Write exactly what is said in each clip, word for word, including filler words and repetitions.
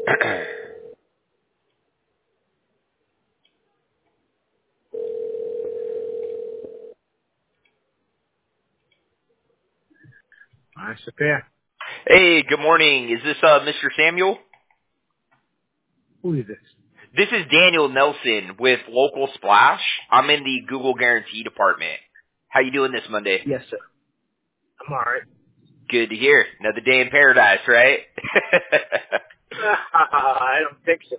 Hi, Sophia. Hey, good morning. Is this uh Mister Samuel? Who is this? This is Daniel Nelson with Local Splash. I'm in the Google Guarantee department. How you doing this Monday? Yes, sir. I'm all right. Good to hear. Another day in paradise, right? I don't think so.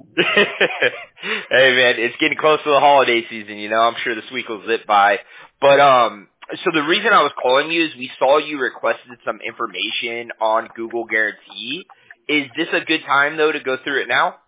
Hey man, it's getting close to the holiday season, you know. I'm sure this week will zip by. But um so the reason I was calling you is we saw you requested some information on Google Guarantee. Is this a good time though to go through it now?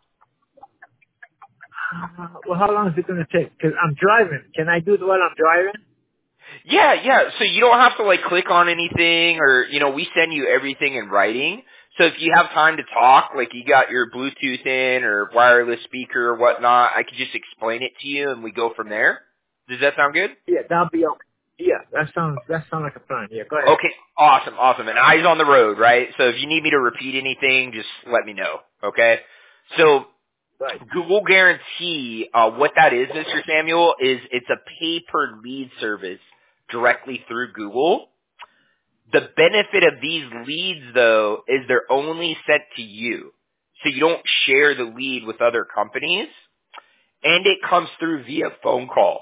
Uh, well, how long is it going to take? Because I'm driving. Can I do it while I'm driving? Yeah, yeah. So you don't have to like click on anything or, you know, we send you everything in writing. So if you have time to talk, like you got your Bluetooth in or wireless speaker or whatnot, I could just explain it to you and we go from there. Does that sound good? Yeah, that'll be okay. Yeah, that sounds that sounds like a plan. Yeah, go ahead. Okay, awesome, awesome. And eyes on the road, right? So if you need me to repeat anything, just let me know, okay? So Right. Google Guarantee, uh, what that is, Mister Samuel, is it's a pay-per-lead service directly through Google. The benefit of these leads, though, is they're only sent to you. So you don't share the lead with other companies, and it comes through via phone call.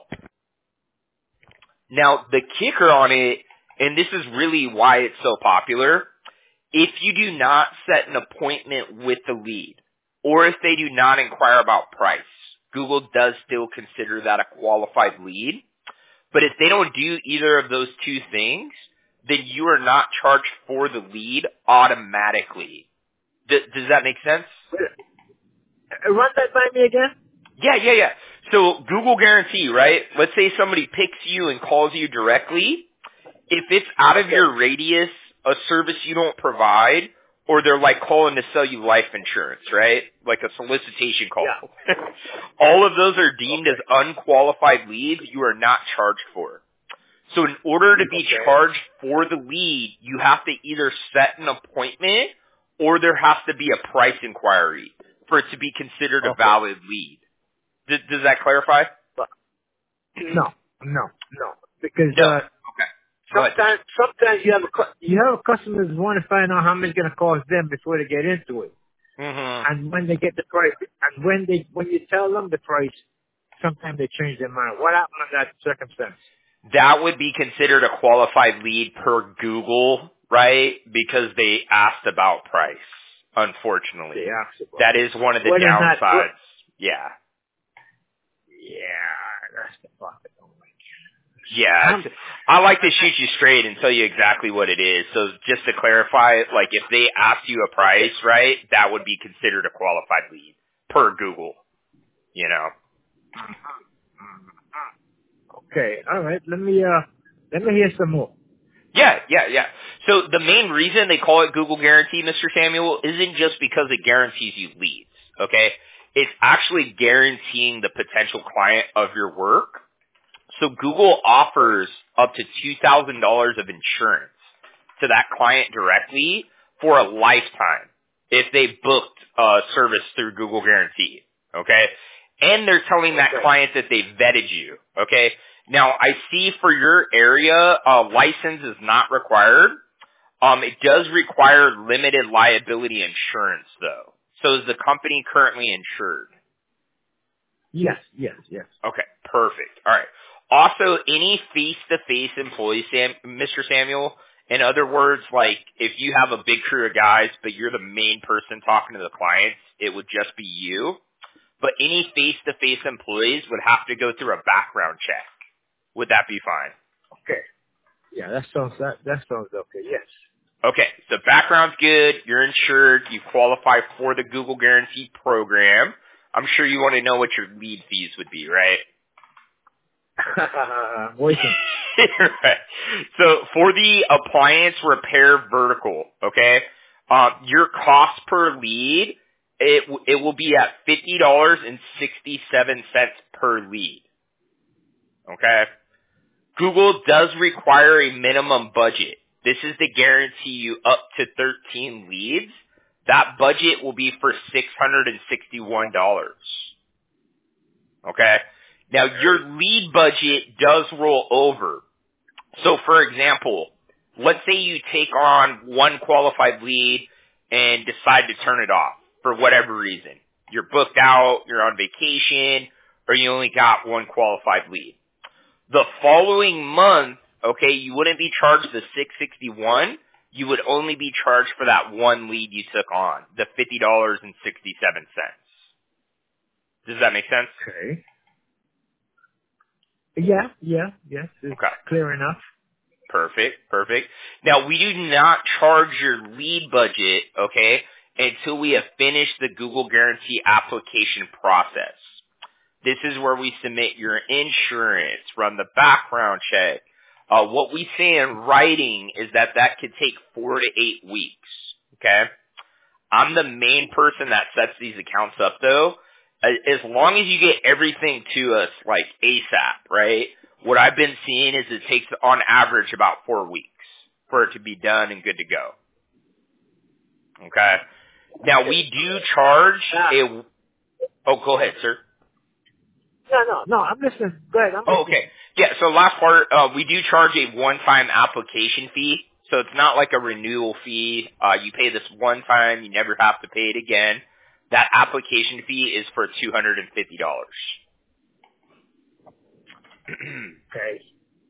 Now, the kicker on it, and this is really why it's so popular, if you do not set an appointment with the lead, or if they do not inquire about price, Google does still consider that a qualified lead. But if they don't do either of those two things, then you are not charged for the lead automatically. D- does that make sense? Uh, Run that by me again. Yeah, yeah, yeah. So Google Guarantee, right? Let's say somebody picks you and calls you directly. If it's out of Okay. your radius, a service you don't provide, or they're like calling to sell you life insurance, right? Like a solicitation call. Yeah. All of those are deemed as Okay. unqualified leads you are not charged for. So in order to be Okay. charged for the lead, you have to either set an appointment or there has to be a price inquiry for it to be considered a Okay. valid lead. Does, does that clarify? But no, no, no. Because No. uh, Okay. Go ahead. sometimes, sometimes you have a cu- you have customers who want to find out how much it's going to cost them before they get into it. hmm And when they get the price, and when they when you tell them the price, sometimes they change their mind. What happened in that circumstance? That would be considered a qualified lead per Google, right? Because they asked about price, They unfortunately. ask about. That is one of the Whether or not, what, downsides. Yeah. yeah, that's the fucking. Oh my Yeah, God. Um, it's, I like to shoot you straight and tell you exactly what it is. So just to clarify, like if they ask you a price, okay. right, that would be considered a qualified lead per Google, you know? Okay. All right. Let me uh, let me hear some more. Yeah, yeah, yeah. So the main reason they call it Google Guarantee, Mister Samuel, isn't just because it guarantees you leads, okay? It's actually guaranteeing the potential client of your work. So Google Right. offers up to two thousand dollars of insurance to that client directly for a lifetime if they booked a service through Google Guarantee, okay? And they're telling that Okay. client that they vetted you, okay? Now, I see for your area, a license is not required. Um, it does require limited liability insurance, though. So is the company currently insured? Yes. Yes. Yes. Okay, perfect. All right. Also, any face-to-face employee, Sam, Mister Samuel, in other words, like if you have a big crew of guys, but you're the main person talking to the clients, it would just be you. But any face-to-face employees would have to go through a background check. Would that be fine? Okay. Yeah. That sounds that that sounds okay. Yes. Okay, so background's good, you're insured, you qualify for the Google Guarantee program. I'm sure you want to know what your lead fees would be, right? Waiting. Right. So for the appliance repair vertical, okay, uh, your cost per lead, it w- it will be at fifty dollars and sixty seven cents per lead. Okay. Google does require a minimum budget. This is to guarantee you up to thirteen leads. that budget will be for six hundred sixty-one dollars. Okay? Now, your lead budget does roll over. So, for example, let's say you take on one qualified lead and decide to turn it off for whatever reason. You're booked out, you're on vacation, or you only got one qualified lead. The following month, okay, you wouldn't be charged the six hundred sixty-one dollars. You would only be charged for that one lead you took on, the fifty dollars and sixty-seven cents. Does that make sense? Okay. Yeah, yeah, yes. It's Okay. clear enough. Perfect, perfect. Now, we do not charge your lead budget, okay, until we have finished the Google Guarantee application process. This is where we submit your insurance, run the background check. Uh, what we say in writing is that that could take four to eight weeks, okay? I'm the main person that sets these accounts up, though. As long as you get everything to us, like, ASAP, right? What I've been seeing is it takes, on average, about four weeks for it to be done and good to go. Okay? Now, we do charge a... Oh, go ahead, sir. No, no, no, I'm listening. Go ahead, I'm Oh, listening. okay. Yeah, so last part, uh, we do charge a one-time application fee. So it's not like a renewal fee. Uh, you pay this one time, you never have to pay it again. That application fee is for two hundred fifty dollars. Okay.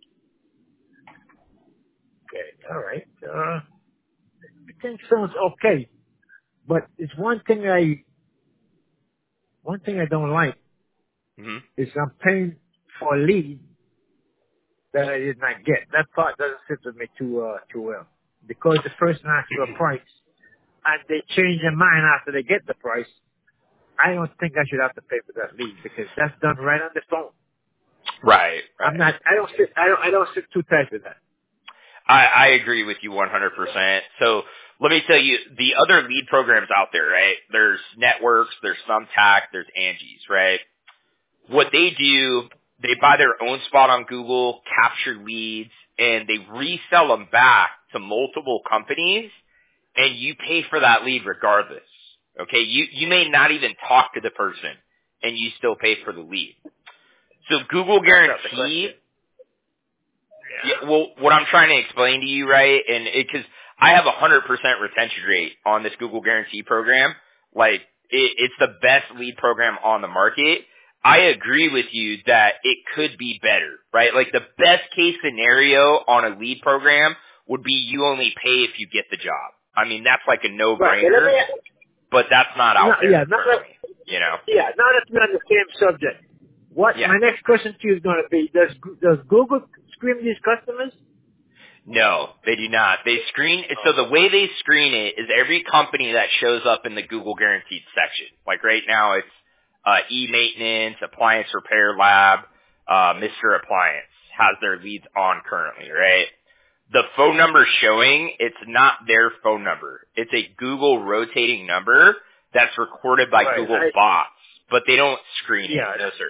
Okay, all right. Uh, I think sounds okay. But it's one thing I, one thing I don't like Mm-hmm. is I'm paying for a lead that I did not get. That part doesn't sit with me too, uh, too well. Because the person asks for a price and they change their mind after they get the price, I don't think I should have to pay for that lead because that's done right on the phone. Right, right. I'm not, I don't sit, I don't, I don't sit too tight with that. I, I agree with you one hundred percent. So let me tell you, the other lead programs out there, right? There's Networks, there's Thumbtack, there's Angie's, right? What they do, they buy their own spot on Google, capture leads, and they resell them back to multiple companies, and you pay for that lead regardless. Okay? You, you may not even talk to the person, and you still pay for the lead. So Google Guarantee... Yeah, well, what I'm trying to explain to you, right, and because I have a one hundred percent retention rate on this Google Guarantee program, like, it, it's the best lead program on the market. I agree with you that it could be better, right? Like, the best case scenario on a lead program would be you only pay if you get the job. I mean, that's like a no-brainer, Right. but that's not out No, there yeah, not currently, that, you know? yeah, now that we're on the same subject, what Yeah. my next question to you is going to be: Does does Google screen these customers? No, they do not. They screen, so the way they screen it is every company that shows up in the Google Guaranteed section. Like right now it's uh, E-Maintenance, Appliance Repair Lab, uh, Mister Appliance has their leads on currently, right? The phone number showing, it's not their phone number. It's a Google rotating number that's recorded by Right, Google I- bots, but they don't screen Yeah. it. No, sir.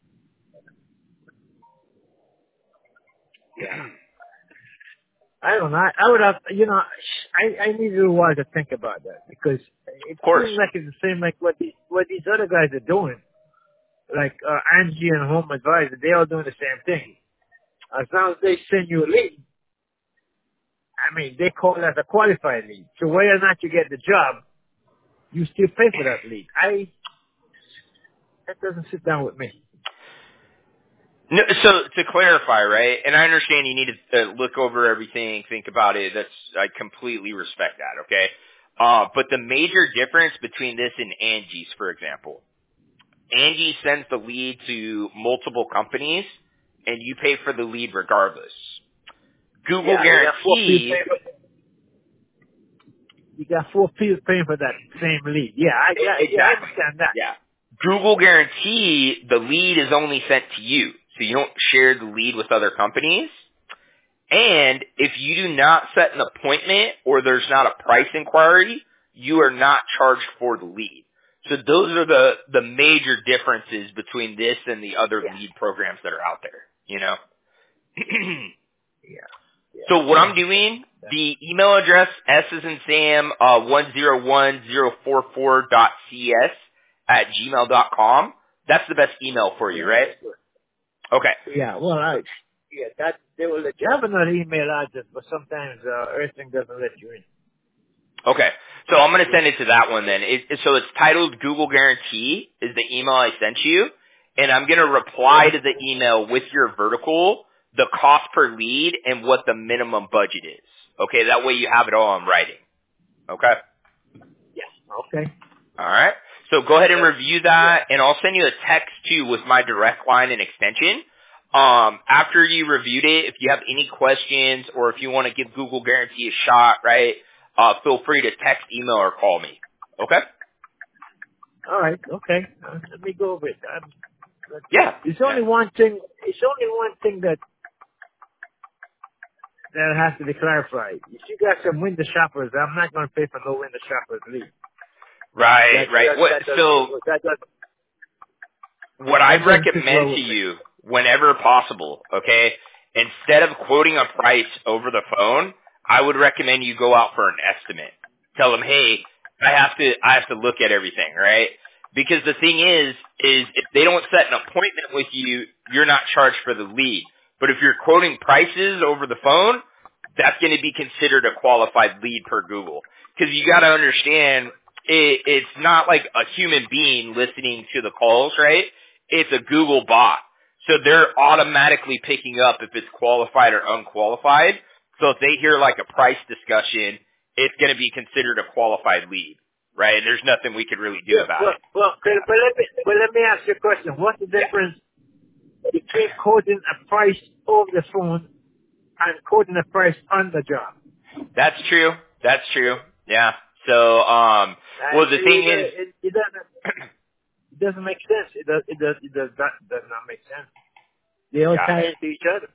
Yeah. I don't know. I, I would have, you know, I, I need a little while to think about that because it Of course. seems like it's the same like what these, what these other guys are doing. Like, uh, Angie and Home Advisor, they all doing the same thing. As long as they send you a lead, I mean, they call that a qualified lead. So whether or not you get the job, you still pay for that lead. I, that doesn't sit down with me. No, so to clarify, right, and I understand you need to uh, look over everything, think about it. That's I completely respect that, okay? Uh, but the major difference between this and Angie's, for example, Angie sends the lead to multiple companies, and you pay for the lead regardless. Google Yeah, you got four people Guarantee, paying for, you got four people paying for that same lead. Yeah, I, yeah, yeah, I exactly, understand that. yeah. Google Guarantee, the lead is only sent to you, so you don't share the lead with other companies. And if you do not set an appointment or there's not a price inquiry, you are not charged for the lead. So those are the, the major differences between this and the other Yeah. lead programs that are out there, you know? Yeah. Yeah. So what Yeah. I'm doing, the email address, S is in Sam, uh, one zero one zero four four dot C S at gmail dot com. That's the best email for you, Yeah. right? That's good. Okay. Yeah. Well, I. Yeah. That they will let you have another email address, but sometimes uh, everything doesn't let you in. Okay. So I'm going to send it to that one then. It, it- so it's titled Google Guarantee is the email I sent you. And I'm going to reply to the email with your vertical, the cost per lead, and what the minimum budget is. Okay. That way you have it all in writing. Okay. Yeah. Okay. All right. So go ahead and Yeah. review that, and I'll send you a text too with my direct line and extension. Um, after you reviewed it, if you have any questions or if you want to give Google Guarantee a shot, right, uh, feel free to text, email, or call me. Okay? All right. Okay. Uh, let me go over it. Um, but Yeah. it's Yeah. only one thing. It's only one thing that that has to be clarified. If you got some window shoppers, I'm not going to pay for no window shoppers lead. Right. That Right. that What? that doesn't sit So well- that doesn't what that I'd doesn't sit recommend well to with me. you, whenever possible, okay, instead of quoting a price over the phone, I would recommend you go out for an estimate. Tell them, hey, I have to, I have to look at everything, right? Because the thing is, is if they don't set an appointment with you, you're not charged for the lead. But if you're quoting prices over the phone, that's going to be considered a qualified lead per Google. Because you got to understand, it, it's not like a human being listening to the calls, right? It's a Google bot. So they're automatically picking up if it's qualified or unqualified. So if they hear like a price discussion, it's going to be considered a qualified lead, right? And there's nothing we could really do Yeah, about well, it. well, but, but let me but let me ask you a question. What's the Yeah. difference between quoting a price over the phone and quoting a price on the job? That's true. That's true. Yeah. So, um, Uh, well, the it, thing is, it, it doesn't it doesn't make sense. It does it does it does not does not make sense. They all got tie it. into each other.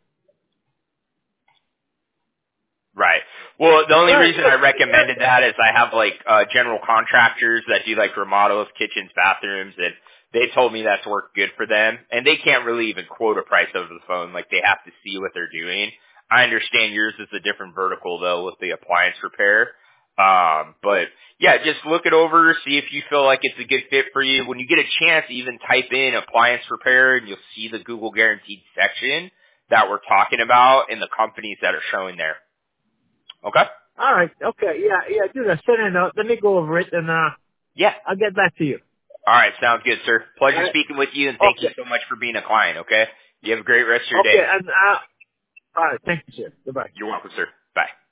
Right. Well, the only All right, reason look, I recommended that is I have like uh general contractors that do like remodels, kitchens, bathrooms, and they told me that's worked good for them. And they can't really even quote a price over the phone. Like they have to see what they're doing. I understand yours is a different vertical though with the appliance repair. Um, but yeah, just look it over, see if you feel like it's a good fit for you. When you get a chance, even type in appliance repair and you'll see the Google guaranteed section that we're talking about and the companies that are showing there. Okay? all right, okay, yeah, yeah, do that. Send it out. Let me go over it, and uh, Yeah. I'll get back to you. All right. Sounds good, sir. All Pleasure right. speaking with you, and thank you Okay. so much for being a client, okay? You have a great rest of your Okay, day. and uh, all right. Thank you, sir. Goodbye. You're welcome, sir. Bye.